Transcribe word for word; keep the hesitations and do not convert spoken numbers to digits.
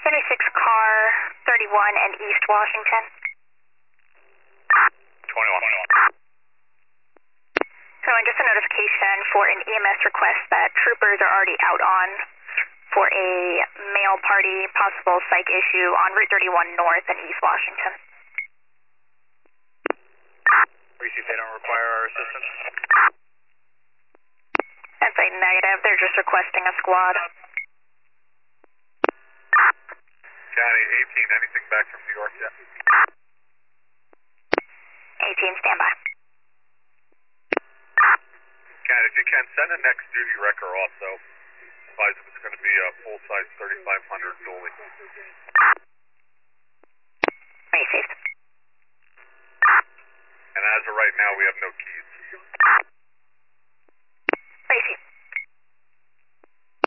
seventy-six car, thirty-one and East Washington. twenty-one. So, and just a notification for an E M S request that troopers are already out on for a mail party, possible psych issue on Route thirty-one North in East Washington. Receive, they don't require our assistance. That's a negative. They're just requesting a squad. County eighteen, anything back from New York yet? eighteen, standby. County, if you can, send a next duty wrecker also. Advise if it's going to be a full-size thirty-five hundred dually. Received. And as of right now, we have no keys.